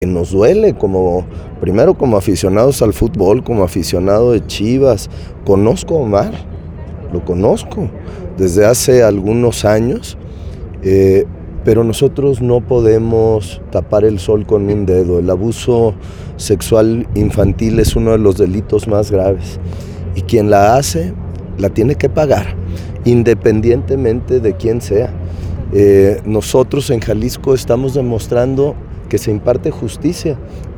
Nos duele primero como aficionados al fútbol, como aficionado de Chivas. Conozco a Omar, lo conozco desde hace algunos años, pero nosotros no podemos tapar el sol con un dedo. El abuso sexual infantil es uno de los delitos más graves y quien la hace la tiene que pagar, independientemente de quién sea. Nosotros en Jalisco estamos demostrando que se imparte justicia.